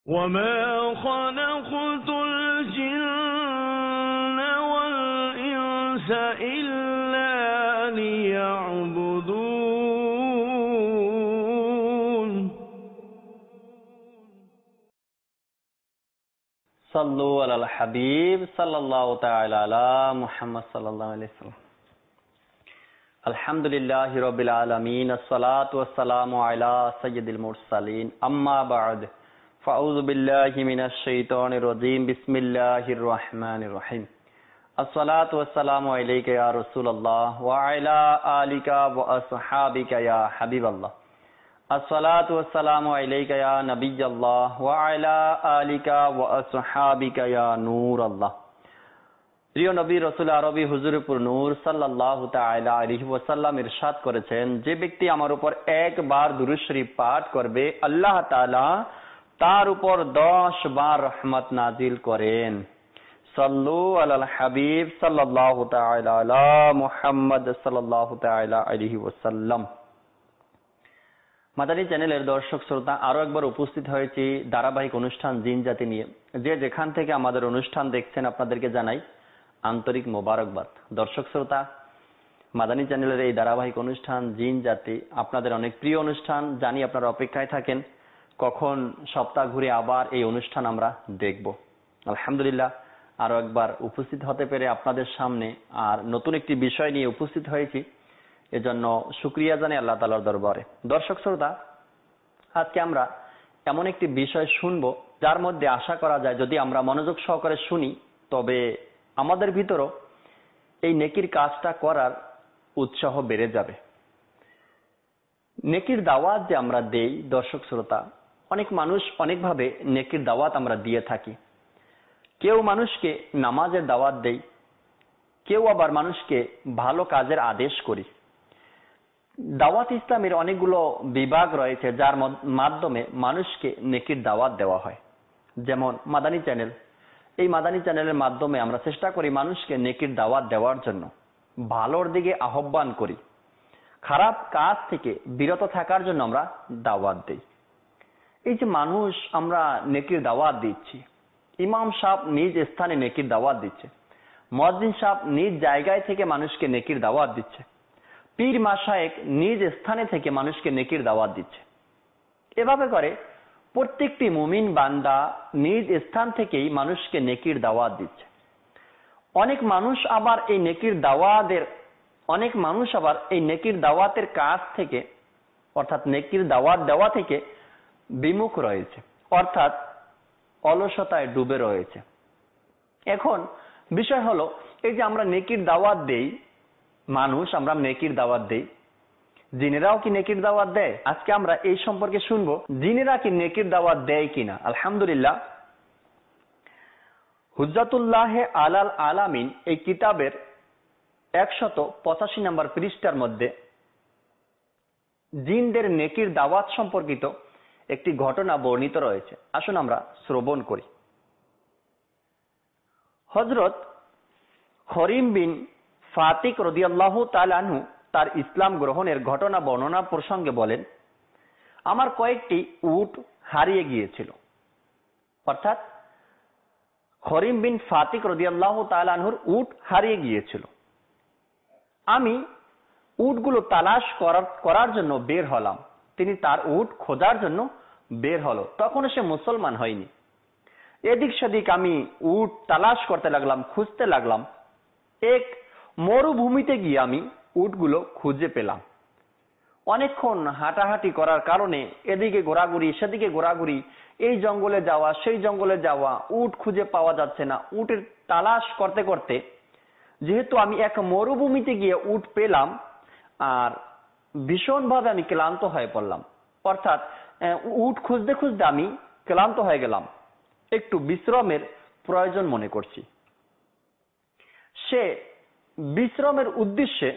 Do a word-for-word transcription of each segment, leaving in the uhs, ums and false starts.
وما خلقت الجن والإنس إلا ليعبدون صلوا على الحبيب صلى الله تعالى على محمد صلى الله عليه وسلم الحمد لله رب العالمين الصلاة والسلام على سيد المرسلين أما بعد فأعوذ بالله من الشيطان الرجيم بسم الله الرحمن الرحيم الصلاة والسلام عليك يا رسول الله وعلى آلك وأصحابك يا حبيب الله الصلاة والسلام عليك يا نبي الله وعلى آلك وأصحابك يا نور الله প্রিয় নবী রাসূল আরবি হুজুরপুর নূর সাল্লাল্লাহু তাআলা আলাইহি ওয়াসাল্লাম ইরশাদ করেছেন, যে ব্যক্তি আমার উপর একবার দুরূদ শরীফ পাঠ করবে আল্লাহ তাআলা তার উপর দশ বার রহমত নাজিল করেন। সাল্লু আলাল হাবিব সাল্লাল্লাহু তাআলা আলা মুহাম্মদ সাল্লাল্লাহু তাআলা আলাইহি ওয়াসাল্লাম। মাদানী চ্যানেলের দর্শক শ্রোতা, আরো একবার উপস্থিত হয়েছি ধারাবাহিক অনুষ্ঠান জিন জাতি নিয়ে। যে যেখান থেকে আমাদের অনুষ্ঠান দেখছেন আপনাদেরকে জানাই আন্তরিক মোবারকবাদ। দর্শক শ্রোতা, মাদানী চ্যানেলের এই ধারাবাহিক অনুষ্ঠান জিন জাতি আপনাদের অনেক প্রিয় অনুষ্ঠান। জানি আপনারা অপেক্ষায় থাকেন কখন সপ্তাহ ঘুরে আবার এই অনুষ্ঠান আমরা দেখব। আলহামদুলিল্লাহ আরো একবার উপস্থিত হতে পেরে আপনাদের সামনে আর নতুন একটি বিষয় নিয়ে উপস্থিত হয়েছি, এজন্য শুকরিয়া জানাই আল্লাহ তাআলার দরবারে। দর্শক শ্রোতা, আজকে আমরা এমন একটি বিষয় শুনবো যার মধ্যে আশা করা যায় যদি আমরা মনোযোগ সহকারে শুনি তবে আমাদের ভিতরও এই নেকির কাজটা করার উৎসাহ বেড়ে যাবে। নেকির দাওয়াত যে আমরা দেই দর্শক শ্রোতা, অনেক মানুষ অনেকভাবে নেকির দাওয়াত আমরা দিয়ে থাকি। কেউ মানুষকে নামাজের দাওয়াত দেই, কেউ আবার মানুষকে ভালো কাজের আদেশ করি। দাওয়াত ইসলামের অনেকগুলো বিভাগ রয়েছে যার মাধ্যমে মানুষকে নেকির দাওয়াত দেওয়া হয়। যেমন মাদানী চ্যানেল, এই মাদানী চ্যানেলের মাধ্যমে আমরা চেষ্টা করি মানুষকে নেকির দাওয়াত দেওয়ার জন্য, ভালোর দিকে আহ্বান করি, খারাপ কাজ থেকে বিরত থাকার জন্য আমরা দাওয়াত দেই। এই যে মানুষ আমরা নেকির দাওয়াত দিচ্ছি, ইমাম সাহেব নিজ স্থানে নেকির দাওয়াত দিচ্ছে, মুয়াজ্জিন সাহেব নিজ জায়গায় থেকে মানুষকে নেকির দাওয়াত দিচ্ছে, পীর মাশায়েখ নিজ স্থানে থেকে মানুষকে নেকির দাওয়াত দিচ্ছে। এভাবে করে প্রত্যেকটি মুমিন বান্দা নিজ স্থান থেকেই মানুষকে নেকির দাওয়াত দিচ্ছে। অনেক মানুষ আবার এই নেকির দাওয়াতের অনেক মানুষ আবার এই নেকির দাওয়াতের কাজ থেকে অর্থাৎ নেকির দাওয়াত দেওয়া থেকে বিমুখ রয়েছে, অর্থাৎ অলসতায় ডুবে রয়েছে। এখন বিষয় হলো, এই যে আমরা নেকির দাওয়াত দেই, মানুষ আমরা নেকির দাওয়াত দেই, জিনেরাও কি নেকির দাওয়াত দেয়? আজকে আমরা এই সম্পর্কে শুনবো, জিনেরা কি নেকির দাওয়াত দেয় কিনা। আলহামদুলিল্লাহ, হুজ্জাতুল্লাহ আলাল আলামিন এই কিতাবের একশত পঁচাশি নম্বর পৃষ্ঠার মধ্যে জিনদের নেকির দাওয়াত সম্পর্কিত একটি ঘটনা বর্ণিত রয়েছে। আসুন আমরা শ্রবণ করি। হযরত খরিম বিন ফাতিক রাদিয়াল্লাহু তাআলা আনহু তার ইসলাম গ্রহণের ঘটনা বর্ণনা প্রসঙ্গে বলেন, আমার কয়েকটি উট হারিয়ে গিয়েছিল। অর্থাৎ খরিম বিন ফাতিক রাদিয়াল্লাহু তাআলা আনহুর উট হারিয়ে গিয়েছিল। আমি উটগুলো তালাশ করার করার জন্য বের হলাম। তিনি তার উট খোঁজার জন্য বের হলো, তখন সে মুসলমান হয়নি। এদিক সেদিক আমি উট তালাশ করতে লাগলাম, খুঁজতে লাগলাম। এক মরুভূমিতে গিয়ে আমি উটগুলো খুঁজে পেলাম। অনেকক্ষণ হাঁটাহাঁটি করার কারণে এদিকে ঘোরাঘুরি সেদিকে ঘোরাঘুরি, এই জঙ্গলে যাওয়া সেই জঙ্গলে যাওয়া, উট খুঁজে পাওয়া যাচ্ছে না। উটের তালাশ করতে করতে যেহেতু আমি এক মরুভূমিতে গিয়ে উট পেলাম আর ভীষণভাবে আমি ক্লান্ত হয়ে পড়লাম, অর্থাৎ উট খুঁজতে খুঁজতে আমি ক্লান্ত হয়ে গেলাম, একটু বিশ্রামের প্রয়োজন মনে করছি। সে বিশ্রামের উদ্দেশ্যে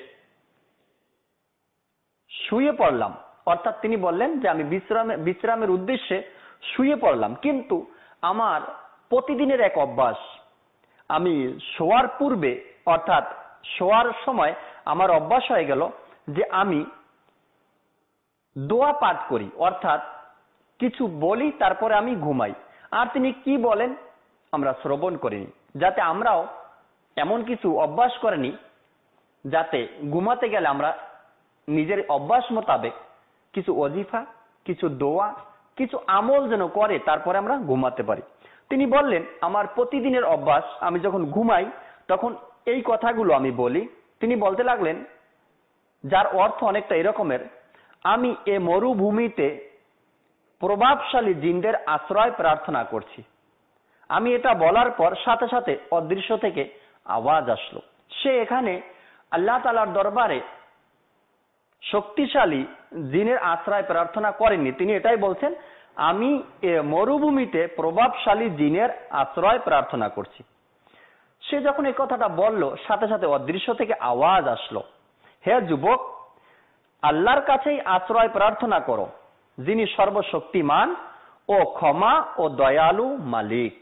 শুয়ে পড়লাম, অর্থাৎ তিনি বললেন যে আমি বিশ্রামে বিশ্রামের উদ্দেশ্যে শুয়ে পড়লাম। কিন্তু আমার প্রতিদিনের এক অভ্যাস, আমি শোয়ার পূর্বে অর্থাৎ শোয়ার সময় আমার অভ্যাস হয়ে গেল যে আমি দোয়া পাঠ করি, অর্থাৎ কিছু বলি তারপরে আমি ঘুমাই। আর তিনি কি বলেন আমরা শ্রবণ করিনি, যাতে আমরাও এমন কিছু অভ্যাস করেনি যাতে ঘুমাতে গেলে আমরা নিজের অভ্যাস মোতাবেক কিছু ওজিফা, কিছু দোয়া, কিছু আমল যেন করে তারপরে আমরা ঘুমাতে পারি। তিনি বললেন আমার প্রতিদিনের অভ্যাস, আমি যখন ঘুমাই তখন এই কথাগুলো আমি বলি। তিনি বলতে লাগলেন, যার অর্থ অনেকটা এরকমের, আমি এ মরুভূমিতে প্রভাবশালী জিনদের আশ্রয় প্রার্থনা করছি। আমি এটা বলার পর সাথে সাথে অদৃশ্য থেকে আওয়াজ আসলো। সে এখানে আল্লাহ তাআলার দরবারে শক্তিশালী জিনের আশ্রয় প্রার্থনা করেননি, তিনি এটাই বলছেন আমি এ মরুভূমিতে প্রভাবশালী জিনের আশ্রয় প্রার্থনা করছি। সে যখন এই কথাটা বলল সাথে সাথে অদৃশ্য থেকে আওয়াজ আসলো, হে যুবক, আল্লাহর কাছেই আশ্রয় প্রার্থনা করো, যিনি সর্বশক্তিমান ও ক্ষমা ও দয়ালু মালিক।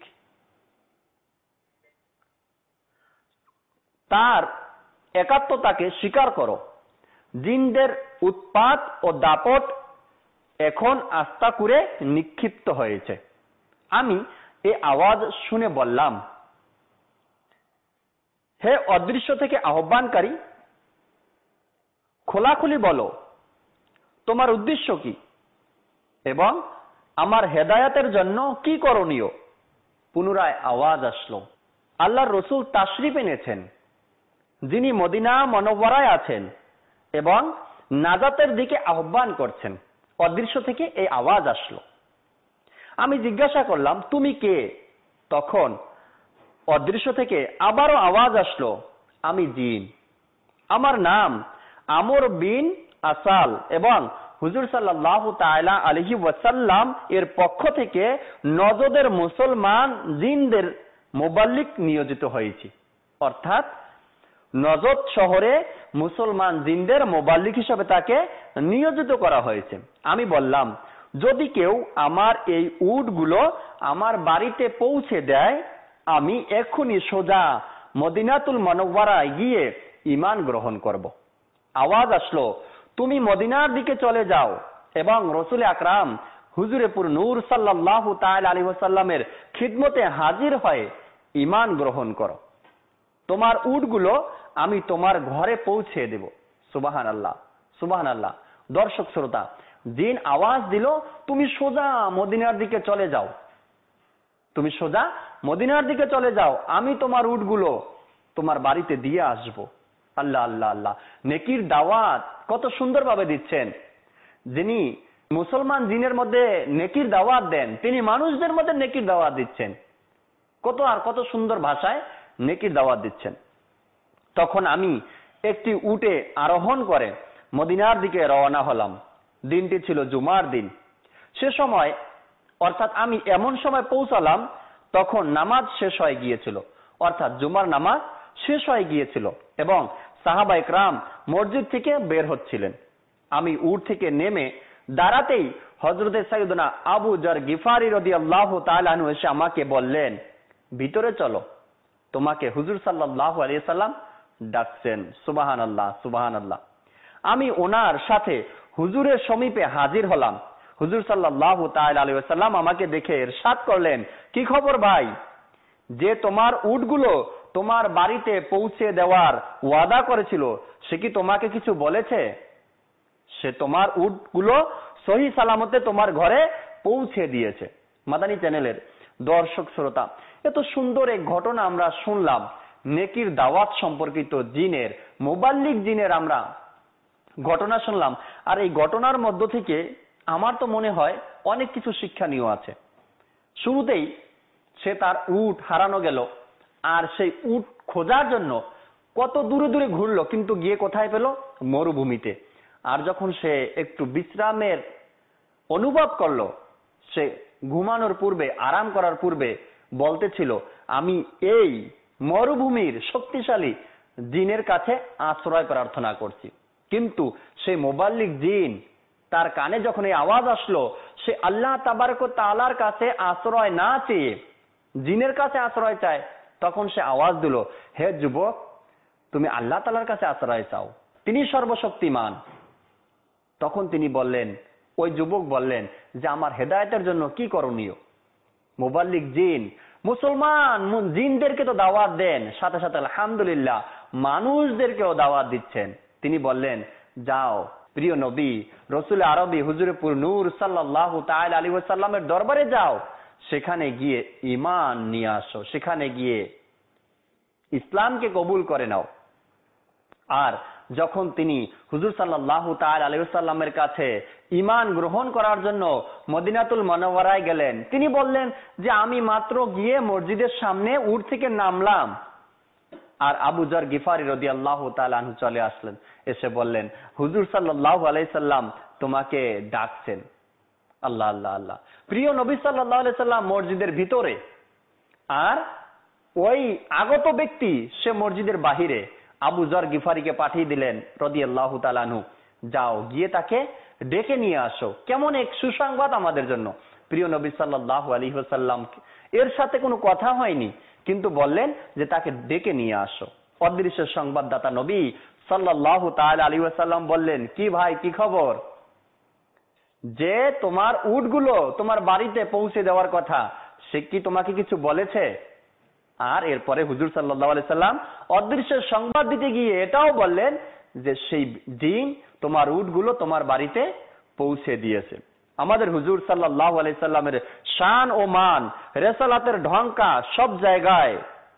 তার একাত্মতাকে স্বীকার করো। জিনদের উৎপাত ও দাপট এখন আস্থা করে নিক্ষিপ্ত হয়েছে। আমি এই আওয়াজ শুনে বললাম, হে অদৃশ্য থেকে আহ্বানকারী, খোলাখুলি বলো তোমার উদ্দেশ্য কি এবং আমার হেদায়েতের জন্য কি করণীয়। পুনরায় আওয়াজ আসলো, আল্লাহর রসুল তাশরিফ এনেছেন, যিনি মদিনা মুনাওয়ারায় আছেন এবং নাজাতের দিকে আহ্বান করছেন। অদৃশ্য থেকে এই আওয়াজ আসলো। আমি জিজ্ঞাসা করলাম, তুমি কে? তখন অদৃশ্য থেকে আবারও আওয়াজ আসলো, আমি জিন, আমার নাম আমর বিন আসাল এবং হুজুর সাল্লাল্লাহু তাআলা আলাইহি ওয়াসাল্লাম এর পক্ষ থেকে নজদের মুসলমান জিনদের মুবাল্লিগ নিয়োজিত হয়েছি। অর্থাৎ নজদ শহরে মুসলমান জিনদের মুবাল্লিগ হিসেবে তাকে নিয়োজিত করা হয়েছে। আমি বললাম, যদি কেউ আমার এই উটগুলো আমার বাড়িতে পৌঁছে দেয়, আমি এক্ষুনি সোজা মদিনাতুল মুনাওয়ারায় গিয়ে ঈমান গ্রহণ করব। আওয়াজ আসলো, তুমি মদিনার দিকে চলে যাও এবং রাসূল আকরাম হুজুরে পুর নূর সাল্লাল্লাহু তাআলা আলাইহি ওয়াসাল্লামের খিদমতে হাজির হয়ে ঈমান গ্রহণ করো। তোমার উটগুলো আমি তোমার ঘরে পৌঁছে দেব। সুবহানাল্লাহ, সুবহানাল্লাহ। দর্শক শ্রোতা, জিন আওয়াজ দিল, তুমি সোজা মদিনার দিকে চলে যাও, তুমি সোজা মদিনার দিকে চলে যাও, আমি তোমার উটগুলো তোমার বাড়িতে দিয়ে আসব। আল্লাহ আল্লাহ আল্লাহ, নেকির দাওয়াত কত সুন্দরভাবে দিচ্ছেন। যিনি মুসলমান জিনের মধ্যে নেকির দাওয়াত দেন, তিনি মানুষদের মধ্যে নেকির দাওয়াত দিচ্ছেন। কত আর কত সুন্দর ভাষায় নেকির দাওয়াত দিচ্ছেন। তখন আমি একটি উটে আরোহণ করে মদিনার দিকে রওনা হলাম। দিনটি ছিল জুমার দিন। সে সময় অর্থাৎ আমি এমন সময় পৌঁছালাম তখন নামাজ শেষ হয়ে গিয়েছিল, অর্থাৎ জুমার নামাজ শেষ হয়ে গিয়েছিল এবং সাহাবা ইকরাম মসজিদ থেকে বের হচ্ছিলেন। আমি উট থেকে নেমে দাঁড়াতেই হযরতে সাইয়েদনা আবু যর গিফারি রাদিয়াল্লাহু তাআলা আনহু এসে আমাকে বললেন, ভিতরে চলো, তোমাকে হুজুর সাল্লাল্লাহু আলাইহি সাল্লাম ডাকছেন। সুবহানাল্লাহ, সুবহানাল্লাহ। আমি ওনার সাথে হুজুরের সমীপে হাজির হলাম। হুজুর সাল্লাল্লাহু তাআলা আলাইহি ওয়াসাল্লাম আমাকে দেখে ইরশাদ করলেন, কি খবর ভাই? যে তোমার উটগুলো তোমার বাড়িতে পৌঁছে দেওয়ার ওয়াদা করেছিল, সে কি তোমাকে কিছু বলেছে? সে তোমার উটগুলো সহি সালামতে তোমার ঘরে পৌঁছে দিয়েছে। মাদানী চ্যানেলের দর্শক শ্রোতা, এত সুন্দর এক ঘটনা আমরা শুনলাম। নেকির দাওয়াত সম্পর্কিত জিনের, মুবাল্লিগ জিনের আমরা ঘটনা শুনলাম। আর এই ঘটনার মধ্য থেকে আমার তো মনে হয় অনেক কিছু শিক্ষণীয় আছে। শুরুতেই সে তার উট হারানো গেল, আর সেই উট খোঁজার জন্য কত দূরে দূরে ঘুরলো, কিন্তু গিয়ে কোথায় পেল? মরুভূমিতে। আর যখন সে একটু বিশ্রামের অনুভব করলো, সে ঘুমানোর পূর্বে, আরাম করার পূর্বে বলতেছিল, আমি এই মরুভূমির শক্তিশালী জিনের কাছে আশ্রয় প্রার্থনা করছি। কিন্তু সেই মুবাল্লিগ জিন, তার কানে যখন এই আওয়াজ আসলো, সে আল্লাহ তাবারক ওয়া তাআলার কাছে আশ্রয় না চেয়ে জিনের কাছে আশ্রয় চায়। তখন সে আওয়াজ দিল, হে যুবক, তুমি আল্লাহ তাআলার কাছে আশ্রয় চাও, তিনি সর্বশক্তিমান। তখন তিনি বললেন, ওই যুবক বললেন যে আমার হেদায়েতের জন্য কি করণীয়? মুবাল্লিগ জিন, মুসলমান জিনদেরকে তো দাওয়াত দেন, সাথে সাথে আলহামদুলিল্লাহ মানুষদেরকেও দাওয়াত দিচ্ছেন। তিনি বললেন, যাও প্রিয় নবী রসুল আরবি হুজুরে পুর নূর সাল্লাল্লাহু তাআলা আলাইহি ওয়াসাল্লামের দরবারে যাও, সেখানে গিয়ে ঈমান নিয়ে আসো, সেখানে গিয়ে ইসলামকে কবুল করে নাও। আর যখন তিনি হুজুর সাল্লাল্লাহু তাআলা আলাইহি ওয়াসাল্লামের কাছে ঈমান গ্রহণ করার জন্য মদিনাতুল মুনাওয়ারায় গেলেন, তিনি বললেন যে আমি মাত্র গিয়ে মসজিদের সামনে উট থেকে নামলাম, আর আবু যর গিফারি রাদিয়াল্লাহু তাআলা আনহু চলে আসলেন, এসে বললেন হুজুর সাল্লাল্লাহু আলাইহি সাল্লাম তোমাকে ডাকছেন। আল্লাহ আল্লাহ আল্লাহ, প্রিয় নবী সাল্লাল্লাহু আলাইহি সাল্লাম মসজিদের ভিতরে, আর ওই আগত ব্যক্তি সে মসজিদের বাহিরে। আবু যর গিফারিকে পাঠিয়ে দিলেন রাদিয়াল্লাহু তাআলা আনহু, যাও গিয়ে তাকে ডেকে নিয়ে আসো। কেমন এক সুসংবাদ আমাদের জন্য। প্রিয় নবী সাল্লাল্লাহু আলাইহি ওয়াসাল্লাম এর সাথে কোনো কথা হয়নি, কিন্তু বললেন যে তাকে ডেকে নিয়ে আসো। অদৃশ্য সংবাদদাতা নবী সাল্লাল্লাহু তাআলা আলাইহি ওয়াসাল্লাম বললেন, কি ভাই কি খবর? যে তোমার উটগুলো তোমার বাড়িতে পৌঁছে দেওয়ার কথা, সে কি তোমাকে কিছু বলেছে? আর এরপরে হুজুর সাল্লাল্লাহু আলাইহি সাল্লাম অদৃশ্য সংবাদ দিতে গিয়ে এটাও বললেন যে সেই জিন তোমার উটগুলো তোমার বাড়িতে পৌঁছে দিয়েছে। আমাদের হুজুর সাল্লাল্লাহু আলাইহি সাল্লামের শান ও মান, রিসালাতের ঢঙ্কা সব জায়গায়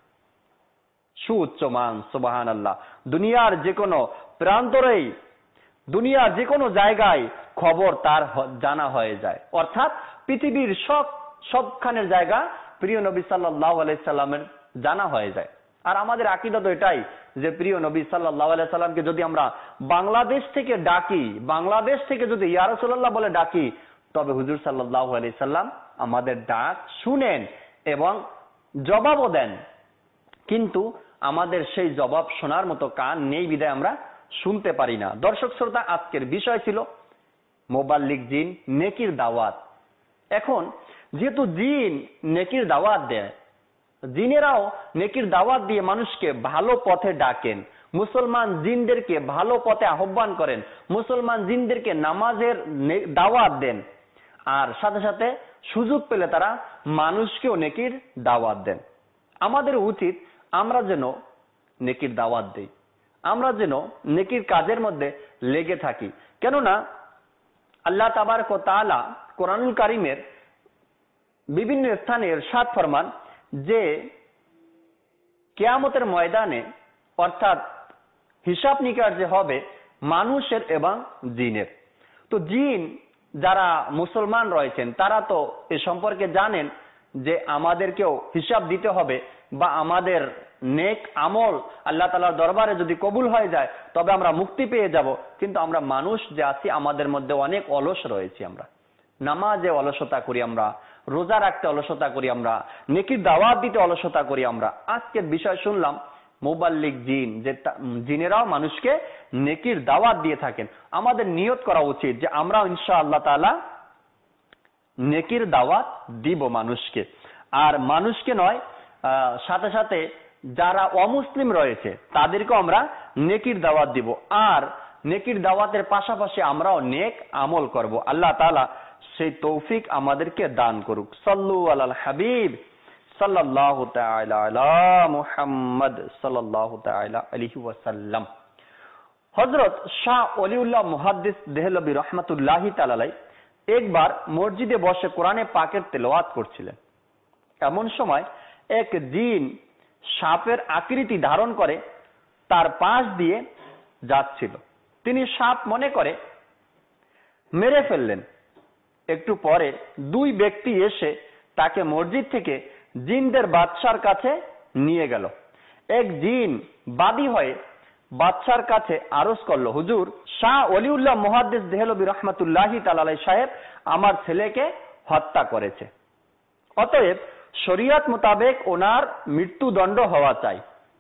সুউচ্চ মান, সুবহানাল্লাহ। দুনিয়ার যে কোনো প্রান্তরেই, দুনিয়ার যে কোনো জায়গায় খবর তার জানা হয়ে যায়, অর্থাৎ পৃথিবীর সব সবখানের জায়গা প্রিয় নবী সাল্লাল্লাহু আলাইহি সাল্লামের জানা হয়ে যায়। আর আমাদের আকীদা তো এটাই যে প্রিয় নবী সাল্লাল্লাহু আলাইহি সাল্লামকে যদি আমরা বাংলাদেশ থেকে ডাকি, বাংলাদেশ থেকে যদি ইয়া রাসূলুল্লাহ বলে ডাকি, তবে হুজুর সাল্লাল্লাহু আলাইহি সাল্লাম আমাদের ডাক শুনেন এবং জবাবও দেন। কিন্তু আমাদের সেই জবাব শোনার মতো কান নেই বিধায় আমরা শুনতে পারি না। দর্শক শ্রোতা, আজকের বিষয় ছিল মুবাল্লিগ জিন, নেকির দাওয়াত। এখন যেহেতু জিন নেকির দাওয়াত দেয়, জিনেরাও নেকির দাওয়াত দিয়ে মানুষকে ভালো পথে ডাকেন, মুসলমান জিনদেরকে ভালো পথে আহ্বান করেন, মুসলমান জিনদেরকে নামাজের দাওয়াত দেন, আর সাথে সাথে সুযোগ পেলে তারা মানুষকেও নেকির দাওয়াত দেন। আমাদের উচিত আমরা যেন নেকির দাওয়াত দেই, আমরা যেন নেকির কাজের মধ্যে লেগে থাকি। কেননা আল্লাহ তাবারক ওয়া তাআলা কোরআনুল কারীমের বিভিন্ন স্থানে ইরশাদ ফরমান যে কিয়ামতের ময়দানে, অর্থাৎ হিসাব নিকাশ যে হবে মানুষের এবং জিনের, তো জিন যারা মুসলমান রয়েছেন তারা তো এ সম্পর্কে জানেন যে আমাদেরকেও হিসাব দিতে হবে, বা আমাদের নেক আমল আল্লাহ তাআলার দরবারে যদি কবুল হয়ে যায় তবে আমরা মুক্তি পেয়ে যাব। কিন্তু আমরা মানুষ যে আছি, আমাদের মধ্যে অনেক অলস রয়েছি, আমরা নামাজে অলসতা করি, আমরা রোজা রাখতে অলসতা করি, আমরা নেকির দাওয়াত দিতে অলসতা করি। আমরা আজকের বিষয় শুনলাম মুবাল্লিগ জিন, যে জিনেরাও মানুষকে নেকির দাওয়াত দিয়ে থাকেন। আমাদের নিয়ত করা উচিত যে আমরা ইনশাআল্লাহ তাআলা নেকির দাওয়াত দিব মানুষকে, আর মানুষকে নয়, সাথে সাথে যারা অমুসলিম রয়েছে তাদেরকেও আমরা নেকির দাওয়াত দিব, আর নেকির দাওয়াতের পাশাপাশি আমরাও নেক আমল করব। আল্লাহ তাআলা সেই তৌফিক আমাদেরকে দান করুক। সাল্লু আলাল হাবিব সাল্লাল্লাহু তাআলা আলা মুহাম্মদ সাল্লাল্লাহু তাআলা আলাইহি ওয়াসাল্লাম। হযরত শাহ ওলিউল্লাহ মুহাদ্দিস দেহলভী রাহমাতুল্লাহি তাআলা আলাইহি একবার মসজিদে বসে কোরআনে পাকের তেলাওয়াত করছিলেন। এমন সময় এক জিন সাপের আকৃতি ধারণ করে তার পাশ দিয়ে যাচ্ছিল। তিনি সাপ মনে করে মেরে ফেললেন। একটু পরে দুই ব্যক্তি এসে তাকে মসজিদ থেকে জিনদের বাদশার কাছে নিয়ে গেল। এক জিন বাদী হয়ে বাদশার কাছে আরজ করলো, হুজুর, শাহ ওলিউল্লাহ মুহাদ্দিস দেহলভী রাহমাতুল্লাহি তাআলা আলাইহি সাহেব আমার ছেলেকে হত্যা করেছে, অতএব শরীয়ত মোতাবেক ওনার মৃত্যুদণ্ড হওয়া চাই।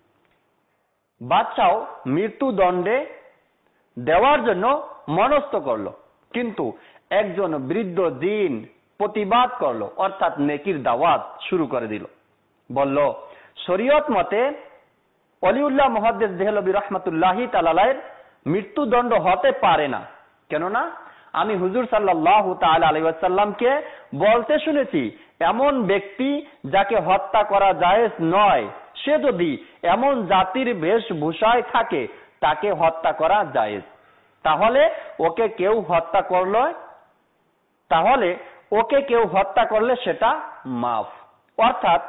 বাদশাও মৃত্যুদণ্ডে দেওয়ার জন্য মনস্থ করলো, কিন্তু একজন বৃদ্ধ জিন প্রতিবাদ করলো, অর্থাৎ নেকির দাওয়াত শুরু করে দিল। বলল, শরীয়ত মতে ওলিউল্লাহ মুহাদ্দিস দেহলভী রাহমাতুল্লাহি তাআলা আলাইহির মৃত্যুদণ্ড হতে পারে না, কেননা আমি হুজুর সাল্লাল্লাহু তাআলা আলাইহি ওয়াসাল্লামকে বলতে শুনেছি এমন ব্যক্তি যাকে হত্যা করা জায়েজ নয়, সে যদি এমন জাতির বেশভূষায় থাকে তাকে হত্যা করা জায়েজ। তাহলে ওকে কেউ হত্যা করলে তাহলে ওকে কেউ হত্যা করলে সেটা মাফ। অর্থাৎ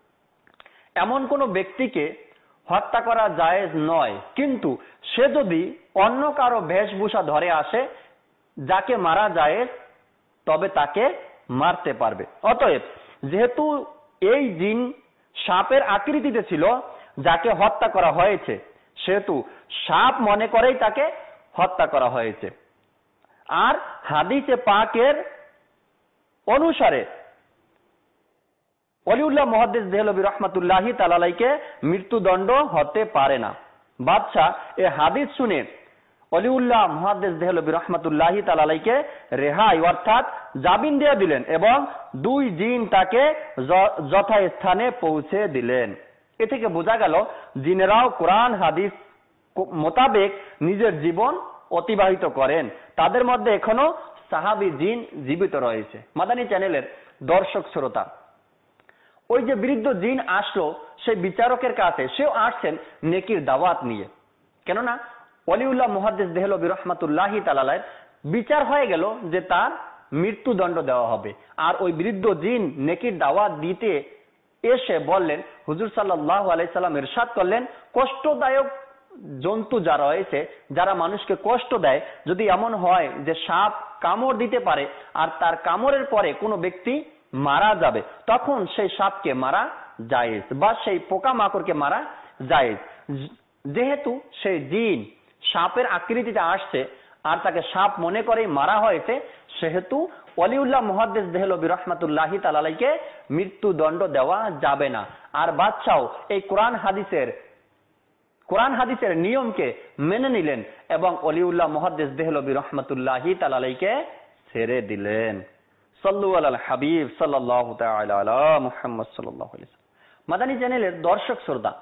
এমন কোন ব্যক্তিকে হত্যা করা জায়েজ নয়, কিন্তু সে যদি অন্য কারো বেশভূষা ধরে আসে যাকে মারা জায়েজ, তবে তাকে মারতে পারবে। অতএব যেহেতু এই জিন সাপের আকৃতিতে ছিল যাকে হত্যা করা হয়েছে, সেহেতু সাপ মনে করেই তাকে হত্যা করা হয়েছে। আর হাদিসে পাকের অনুসারে ওলিউল্লাহ মুহাদ্দিস দেহলভী রহমাতুল্লাহি তাআলা আলাইহিকে মৃত্যুদণ্ড হতে পারে না। বাদশাহ এ হাদিস শুনে ওলিউল্লাহ মুহাদ্দিস দেহলভী রহমাতুল্লাহি তাআলা আলাইহিকে রেহাই অর্থাৎ জামিন দিয়ে দিলেন এবং দুই জিন তাকে যথাস্থানে পৌঁছে দিলেন। এ থেকে বোঝা গেল জিনেরাও কোরআন হাদিস মোতাবেক নিজের জীবন অতিবাহিত করেন। তাদের মধ্যে এখনো সাহাবী জিন জীবিত রয়েছে। মাদানী চ্যানেলের দর্শক শ্রোতা, ওই যে বৃদ্ধ জিন আসলো সেই বিচারকের কাছে, সেও আসছেন নেকির দাওয়াত নিয়ে। কেননা ওলিউল্লাহ মুহাদ্দিস দেহলভী রহমাতুল্লাহি তাআলা আলাইহির বিচার হয়ে গেল যে তার মৃত্যুদণ্ড দেওয়া হবে। আর ওই বৃদ্ধ জিন নেকির দাওয়াত দিতে এসে বললেন, হুজুর সাল্লাল্লাহু আলাইহি সাল্লাম ইরশাদ করলেন, কষ্টদায়ক জন্তু যারা রয়েছে, যারা মানুষকে কষ্ট দেয়, যদি এমন হয় যে সাপ কামড় দিতে পারে আর তার কামড়ের পরে কোনো ব্যক্তি মারা যাবে, তখন সেই সাপকে মারা জায়েজ বা সেই পোকামাকড়কে মারা জায়েজ। যেহেতু সেই জিন সাপের আকৃতিতে আসছে আর তাকে সাপ মনে করেই মারা হয়েছে, সেহেতু ওলিউল্লাহ মুহাদ্দিস দেহলভী রহমাতুল্লাহি তাআলা আলাইহিকে মৃত্যুদণ্ড দেওয়া যাবে না। আর বাদশাও এই কোরআন হাদিসের কোরআন হাদিসের নিয়মকে মেনে নিলেন এবং ওলিউল্লাহ মুহাদ্দিস দেহলভী রহমাতুল্লাহি তাআলা আলাইহিকে ছেড়ে দিলেন। সাল্লু আলাল হাবিব সাল্লাল্লাহু তাআলা আলা মুহাম্মদ সাল্লাল্লাহু আলাইহি ওয়াসাল্লাম। মাদানী চ্যানেলের দর্শক শ্রোতা,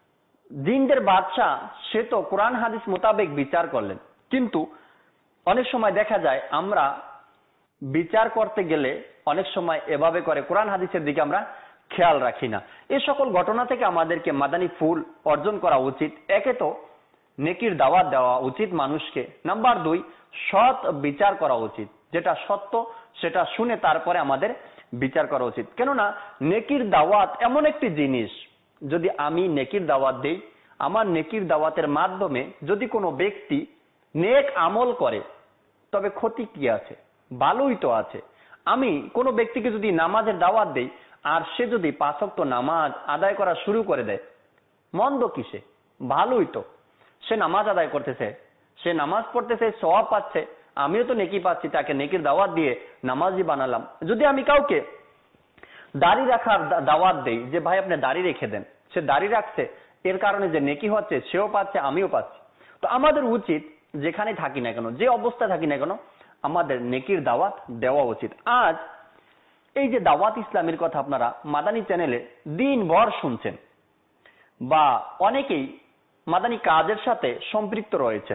জিনদের বাদশাহ সে তো কোরআন হাদিস মোতাবেক বিচার করলেন, কিন্তু অনেক সময় দেখা যায় আমরা বিচার করতে গেলে অনেক সময় এভাবে করে কোরআন হাদিসের দিকে আমরা খেয়াল রাখি না। এই সকল ঘটনা থেকে আমাদেরকে মাদানী ফুল অর্জন করা উচিত। একে তো নেকির দাওয়াত দেওয়া উচিত মানুষকে, নাম্বার দুই সৎ বিচার করা উচিত, যেটা সত্য সেটা শুনে তারপরে আমাদের বিচার করা উচিত। কেননা নেকির দাওয়াত এমন একটি জিনিস, যদি আমি নেকির দাওয়াত দেই, আমার নেকির দাওয়াতের মাধ্যমে যদি কোনো ব্যক্তি নেক আমল করে, তবে ক্ষতি কি আছে? ভালোই তো আছে। আমি কোনো ব্যক্তিকে যদি নামাজের দাওয়াত দেই আর সে যদি পাঁচ ওয়াক্ত নামাজ আদায় করা শুরু করে দেয়, মন্দ কিসে? ভালোই তো। সে নামাজ আদায় করতেছে, সে নামাজ পড়তেছে, সওয়াব পাচ্ছে, আমিও তো নেকি পাচ্ছি, তাকে নেকির দাওয়াত দিয়ে নামাজি বানালাম। যদি আমি কাউকে দাড়ি রাখার দাওয়াত দেই যে ভাই আপনি দাড়ি রেখে দেন, সে দাড়ি রাখছে, এর কারণে যে নেকি হচ্ছে সেও পাচ্ছে আমিও পাচ্ছি। তো আমাদের উচিত যেখানে থাকি না কেন, যে অবস্থায় থাকি না কেন, আমাদের নেকির দাওয়াত দেওয়া উচিত। আজ এই যে দাওয়াত ইসলামের কথা আপনারা মাদানী চ্যানেলে দিনভর শুনছেন, বা অনেকেই মাদানী কাজের সাথে সম্পৃক্ত রয়েছেন।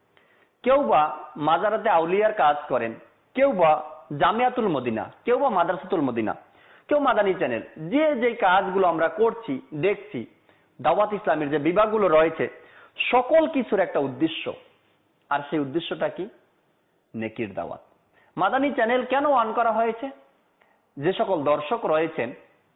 কেউ বা মাজারাতে আউলিয়ার কাজ করেন, কেউ বা জামিয়াতুল মদিনা, কেউ বা মাদ্রাসাতুল মদিনা, কেউ মাদানী চ্যানেল। যে যে কাজগুলো আমরা করছি দেখছি, দাওয়াত ইসলামের যে বিভাগগুলো রয়েছে, সকল কিছুর একটা উদ্দেশ্য, আর সেই উদ্দেশ্যটা কি? নেকির দাওয়াত। মাদানী চ্যানেল কেন অন করা হয়েছে? যে সকল দর্শক রয়েছেন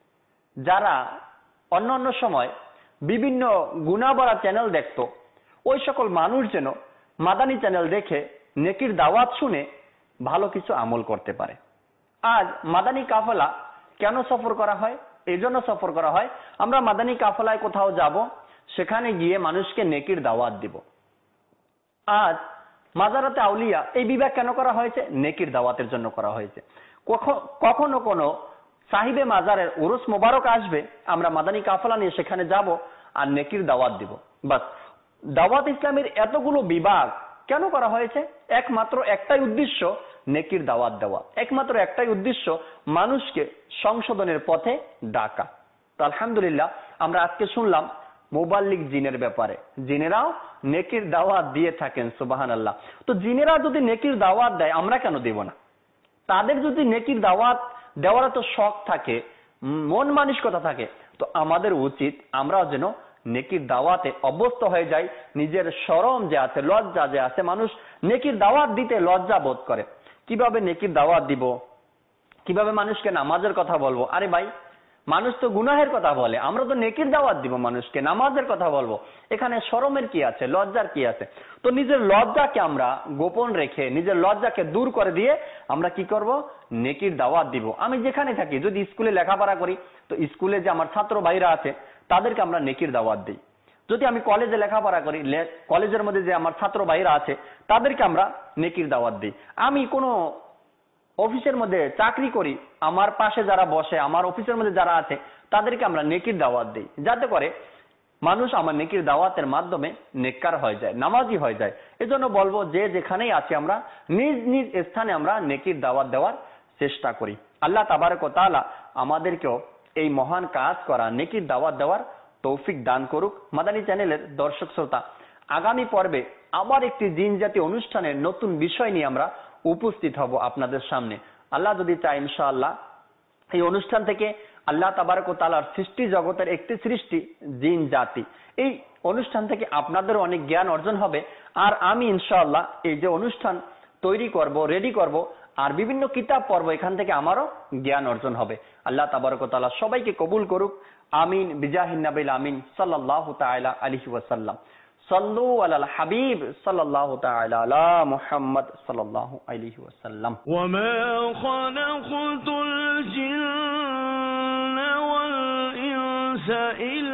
যারা অন্য অন্য সময় বিভিন্ন গুনাহভরা চ্যানেল দেখত, ওই সকল মানুষ যেন মাদানী চ্যানেল দেখে নেকির দাওয়াত শুনে ভালো কিছু আমল করতে পারে। আজ মাদানী কাফেলা কেন সফর করা হয়? এই জন্য সফর করা হয়, আমরা মাদানী কাফেলায় কোথাও যাব, সেখানে গিয়ে মানুষকে নেকির দাওয়াত দিব। আজ মাজারাতে আউলিয়া এই বিভাগ কেন করা হয়েছে? নেকির দাওয়াতের জন্য করা হয়েছে। কখনো কোনো সাহিবে মাজারের উরুস মোবারক আসবে, আমরা মাদানী কাফেলা নিয়ে সেখানে যাব আর নেকির দাওয়াত দিব। বাস, দাওয়াত ইসলামের এতগুলো বিভাগ কেন করা হয়েছে? একমাত্র একটাই উদ্দেশ্য, নেকির দাওয়াত দেওয়া। একমাত্র একটাই উদ্দেশ্য, মানুষকে সংশোধনের পথে ডাকা। তো আলহামদুলিল্লাহ, আমরা আজকে শুনলাম মুবাল্লিগ জিনের ব্যাপারে। জিনেরাও নেকির দাওয়াত দিয়ে থাকেন, সুবহানাল্লাহ। তো জিনেরা যদি নেকির দাওয়াত দেয়, আমরা কেন দেব না? তাদের যদি নেকির দাওয়াত দেওয়ার তো শখ থাকে, মন মানসিকতা থাকে, তো আমাদের উচিত আমরাও যেন নেকির দাওয়াতে অভ্যস্ত হয়ে যাই। নিজের শরম যে আছে, লজ্জা যে আছে, মানুষ নেকির দাওয়াত দিতে লজ্জা বোধ করে। কিভাবে নেকির দাওয়াত দিব, কিভাবে মানুষকে নামাজের কথা বলবো? আরে ভাই, মানুষ তো গুনাহের কথা বলে, আমরা তো নেকির দাওয়াত দিব মানুষকে, নামাজের কথা বলবো, এখানে শরমের কি আছে, লজ্জার কি আছে? তো নিজের লজ্জাকে আমরা গোপন রেখে, নিজের লজ্জাকে দূর করে দিয়ে আমরা কি করব? নেকির দাওয়াত দিব। আমি যেখানে থাকি, যদি স্কুলে লেখাপড়া করি, তো স্কুলে যে আমার ছাত্র ভাইরা আছে তাদেরকে আমরা নেকির দাওয়াত দিই। যদি আমি কলেজে লেখাপড়া করি, কলেজের মধ্যে যে আমার ছাত্র ভাইরা আছে তাদেরকে আমরা নেকির দাওয়াত দিই। আমি কোনো অফিসের মধ্যে চাকরি করি, আমার পাশে যারা বসে, আমার অফিসের মধ্যে যারা আছে তাদেরকে আমরা নেকির দাওয়াত দিই, যাতে করে মানুষ আমার নেকির দাওয়াতের মাধ্যমে নেককার হয়ে যায়, নামাজি হয়ে যায়। এজন্য বলবো, যে যেখানেই আছি আমরা নিজ নিজ স্থানে আমরা নেকির দাওয়াত দেওয়ার চেষ্টা করি। আল্লাহ তাবারক ওয়া তাআলা আমাদেরকেও এই মহান কাজ করা, নেকির দাওয়াত দেওয়ার তৌফিক দান করুক। মাদানী চ্যানেলের দর্শক শ্রোতা, আগামী পর্বে আবার একটি জিন জাতীয় অনুষ্ঠানের নতুন বিষয় নিয়ে আমরা উপস্থিত হব আপনাদের সামনে। আল্লাহ যদি চায় ইনশাআল্লাহ এই অনুষ্ঠান থেকে আল্লাহ তাবারক ওয়া তাআলার সৃষ্টি জগতের একটি সৃষ্টি জিন জাতি, এই অনুষ্ঠান থেকে আপনাদের অনেক জ্ঞান অর্জন হবে। আর আমি ইনশাআল্লাহ এই যে অনুষ্ঠান তৈরি করব, রেডি করব, আর বিভিন্ন কিতাব পড়ব, এখান থেকে আমারও জ্ঞান অর্জন হবে। আল্লাহ তাবারক ওয়া তাআলা সবাইকে কবুল করুক, আমিন, বিজাহিন নবিল আমিন সাল্লাল্লাহু তাআলা আলাইহি ওয়াসাল্লাম। সাল্লু আলাল হাবিব সাল্লাল্লাহু তাআলা আলা মুহাম্মদ সাল্লাল্লাহু আলাইহি ওয়াসাল্লাম। ওয়া মা খালাকতুল জিন্না ওয়াল ইনসা ইল্লা